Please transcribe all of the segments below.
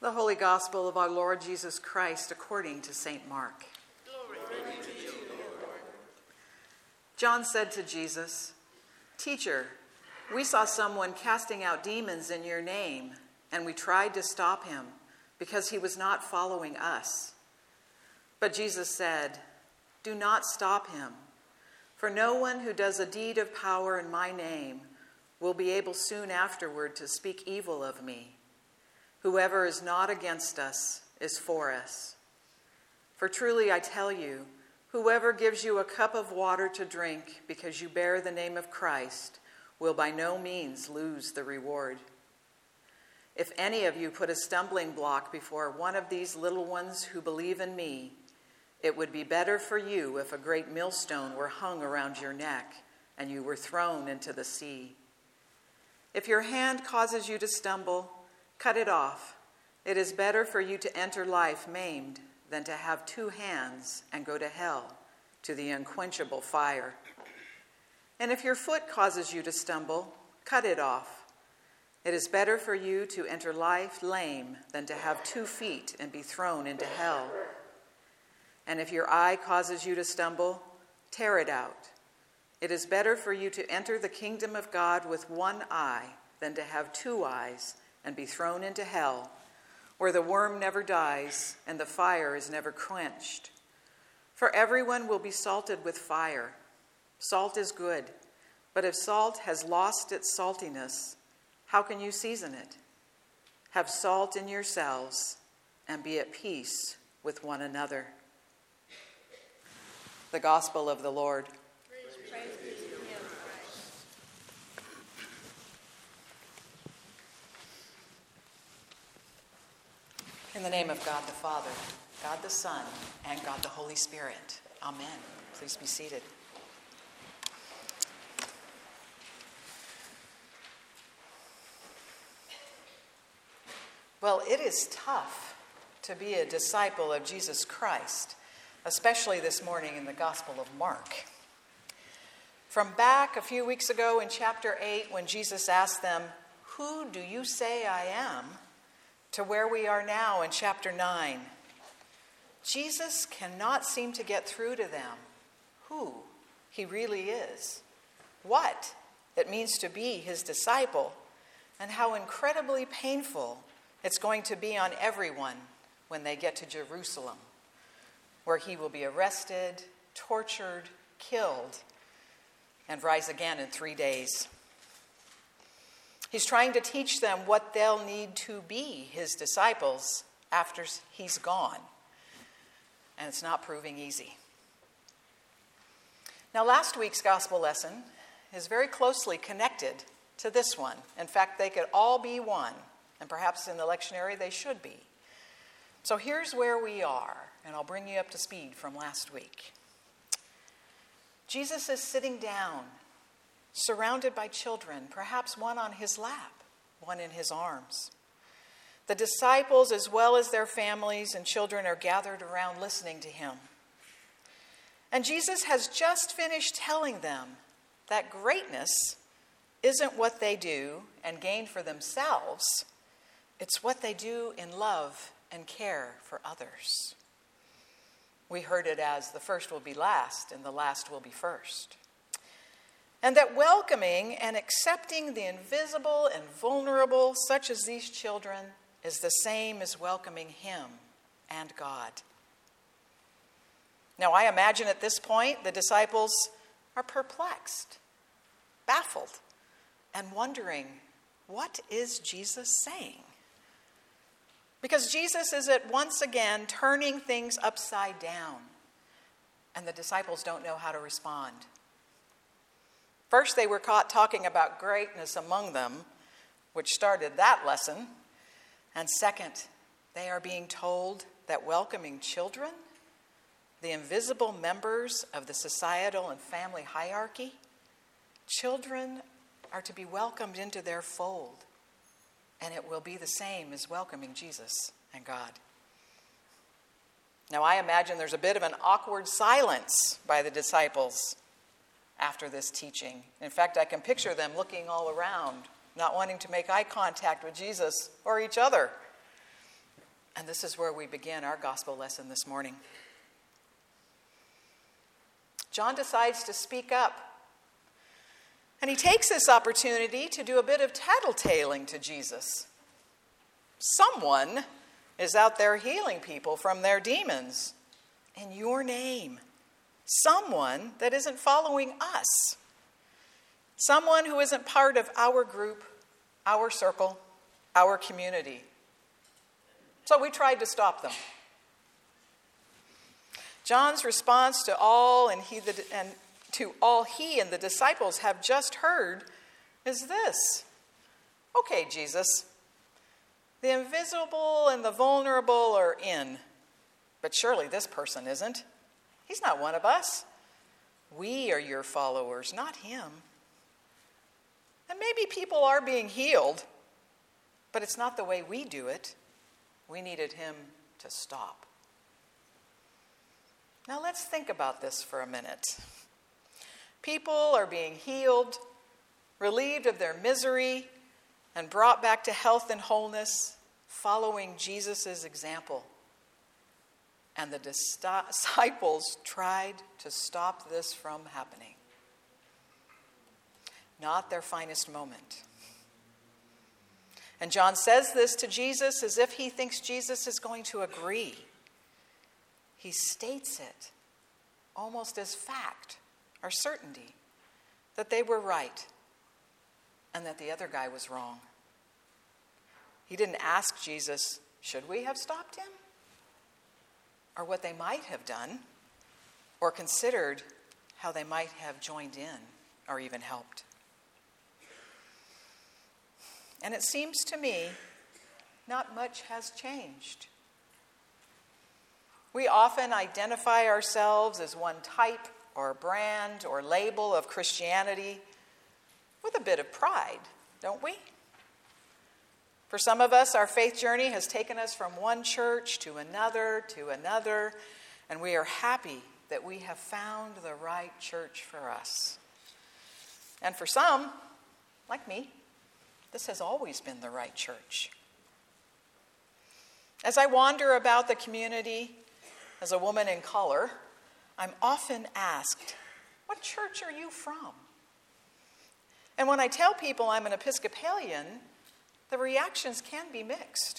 The Holy Gospel of our Lord Jesus Christ according to St. Mark. Glory to you, Lord. John said to Jesus, "Teacher, we saw someone casting out demons in your name, and we tried to stop him because he was not following us." But Jesus said, "Do not stop him, for no one who does a deed of power in my name will be able soon afterward to speak evil of me. Whoever is not against us is for us. For truly I tell you, whoever gives you a cup of water to drink because you bear the name of Christ will by no means lose the reward. If any of you put a stumbling block before one of these little ones who believe in me, it would be better for you if a great millstone were hung around your neck and you were thrown into the sea. If your hand causes you to stumble, cut it off. It is better for you to enter life maimed than to have two hands and go to hell, to the unquenchable fire. And if your foot causes you to stumble, cut it off. It is better for you to enter life lame than to have 2 feet and be thrown into hell. And if your eye causes you to stumble, tear it out. It is better for you to enter the kingdom of God with 1 eye than to have 2 eyes and be thrown into hell, where the worm never dies and the fire is never quenched. For everyone will be salted with fire. Salt is good, but if salt has lost its saltiness, how can you season it? Have salt in yourselves and be at peace with one another." The Gospel of the Lord. Praise be to you, Christ. In the name of God the Father, God the Son, and God the Holy Spirit. Amen. Please be seated. Well, it is tough to be a disciple of Jesus Christ, especially this morning in the Gospel of Mark. From back a few weeks ago in chapter 8, when Jesus asked them, "Who do you say I am?" to where we are now in chapter 9, Jesus cannot seem to get through to them who he really is, what it means to be his disciple, and how incredibly painful it's going to be on everyone when they get to Jerusalem, where he will be arrested, tortured, killed, and rise again in 3 days. He's trying to teach them what they'll need to be his disciples after he's gone. And it's not proving easy. Now, last week's gospel lesson is very closely connected to this one. In fact, they could all be one, and perhaps in the lectionary they should be. So here's where we are, and I'll bring you up to speed from last week. Jesus is sitting down, surrounded by children, perhaps one on his lap, one in his arms. The disciples, as well as their families and children, are gathered around listening to him. And Jesus has just finished telling them that greatness isn't what they do and gain for themselves. It's what they do in love and care for others. We heard it as the first will be last and the last will be first. And that welcoming and accepting the invisible and vulnerable, such as these children, is the same as welcoming him and God. Now, I imagine at this point the disciples are perplexed, baffled, and wondering, what is Jesus saying? Because Jesus is at once again turning things upside down, and the disciples don't know how to respond. First, they were caught talking about greatness among them, which started that lesson. And second, they are being told that welcoming children, the invisible members of the societal and family hierarchy, children are to be welcomed into their fold, and it will be the same as welcoming Jesus and God. Now, I imagine there's a bit of an awkward silence by the disciples after this teaching. In fact, I can picture them looking all around, not wanting to make eye contact with Jesus or each other. And this is where we begin our gospel lesson this morning. John decides to speak up. And he takes this opportunity to do a bit of tattletaling to Jesus. Someone is out there healing people from their demons in your name. Someone that isn't following us. Someone who isn't part of our group, our circle, our community. So we tried to stop them. John's response to all he and the disciples have just heard is this. Okay, Jesus, the invisible and the vulnerable are in, but surely this person isn't. He's not one of us. We are your followers, not him. And maybe people are being healed, but it's not the way we do it. We needed him to stop. Now let's think about this for a minute. People are being healed, relieved of their misery, and brought back to health and wholeness, following Jesus' example. And the disciples tried to stop this from happening. Not their finest moment. And John says this to Jesus as if he thinks Jesus is going to agree. He states it almost as fact or certainty that they were right and that the other guy was wrong. He didn't ask Jesus, should we have stopped him? Or what they might have done, or considered how they might have joined in or even helped. And it seems to me not much has changed. We often identify ourselves as one type or brand or label of Christianity with a bit of pride, don't we? For some of us, our faith journey has taken us from one church to another, and we are happy that we have found the right church for us. And for some, like me, this has always been the right church. As I wander about the community as a woman in color, I'm often asked, what church are you from? And when I tell people I'm an Episcopalian, the reactions can be mixed.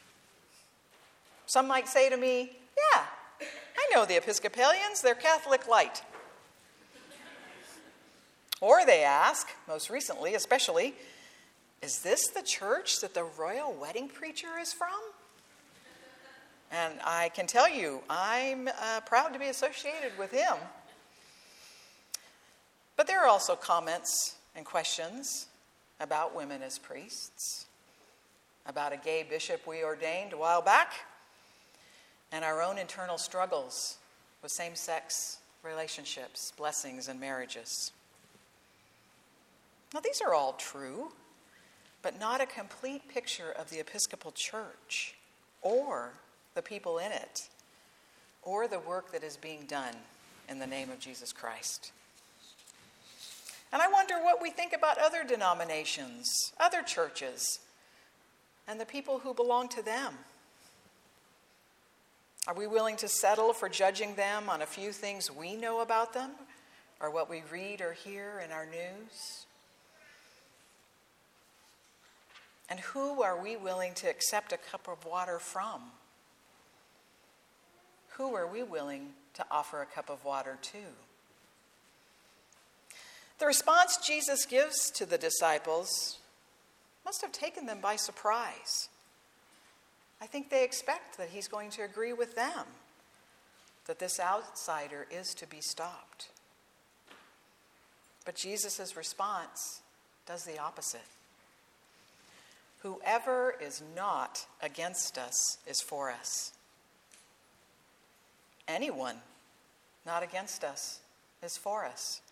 Some might say to me, yeah, I know the Episcopalians, they're Catholic light. Or they ask, most recently especially, is this the church that the royal wedding preacher is from? And I can tell you, I'm proud to be associated with him. But there are also comments and questions about women as priests, about a gay bishop we ordained a while back, and our own internal struggles with same-sex relationships, blessings, and marriages. Now, these are all true, but not a complete picture of the Episcopal Church or the people in it or the work that is being done in the name of Jesus Christ. And I wonder what we think about other denominations, other churches, and the people who belong to them. Are we willing to settle for judging them on a few things we know about them or what we read or hear in our news? And who are we willing to accept a cup of water from? Who are we willing to offer a cup of water to? The response Jesus gives to the disciples must have taken them by surprise. I think they expect that he's going to agree with them, that this outsider is to be stopped. But Jesus' response does the opposite. Whoever is not against us is for us. Anyone not against us is for us.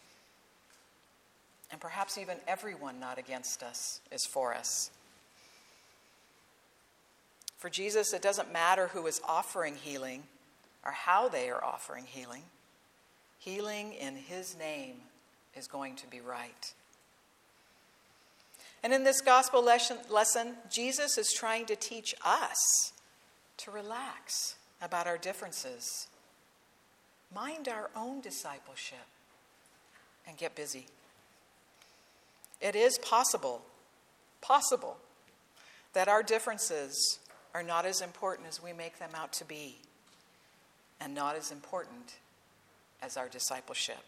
And perhaps even everyone not against us is for us. For Jesus, it doesn't matter who is offering healing or how they are offering healing. Healing in his name is going to be right. And in this gospel lesson, Jesus is trying to teach us to relax about our differences, mind our own discipleship, and get busy. It is possible that our differences are not as important as we make them out to be, and not as important as our discipleship.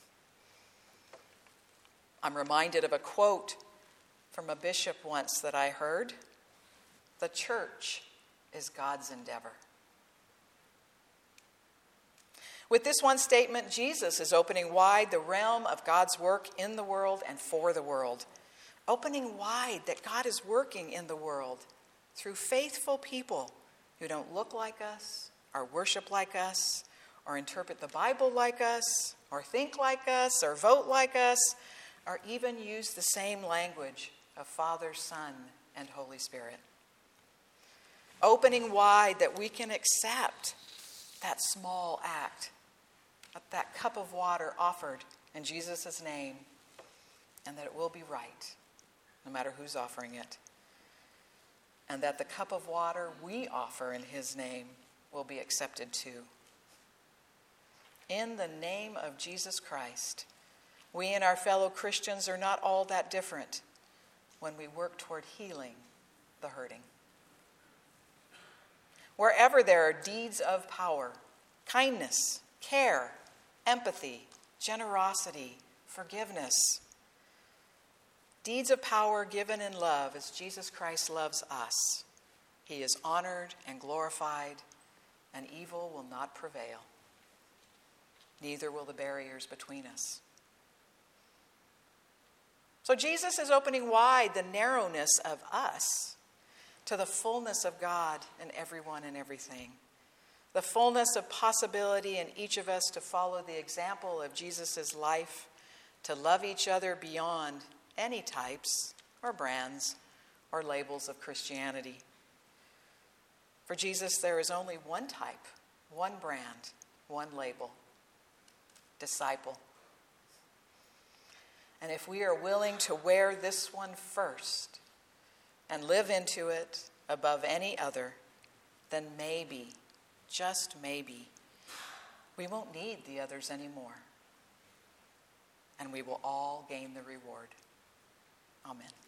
I'm reminded of a quote from a bishop once that I heard. The church is God's endeavor. With this one statement, Jesus is opening wide the realm of God's work in the world and for the world. Opening wide that God is working in the world through faithful people who don't look like us, or worship like us, or interpret the Bible like us, or think like us, or vote like us, or even use the same language of Father, Son, and Holy Spirit. Opening wide that we can accept that small act, that cup of water offered in Jesus' name, and that it will be right, no matter who's offering it. And that the cup of water we offer in his name will be accepted too. In the name of Jesus Christ, we and our fellow Christians are not all that different when we work toward healing the hurting. Wherever there are deeds of power, kindness, care, empathy, generosity, forgiveness, deeds of power given in love as Jesus Christ loves us, he is honored and glorified, and evil will not prevail. Neither will the barriers between us. So Jesus is opening wide the narrowness of us to the fullness of God in everyone and everything. The fullness of possibility in each of us to follow the example of Jesus' life, to love each other beyond any types or brands or labels of Christianity. For Jesus, there is only one type, one brand, one label: disciple. And if we are willing to wear this one first and live into it above any other, then maybe, just maybe, we won't need the others anymore. And we will all gain the reward. Amen.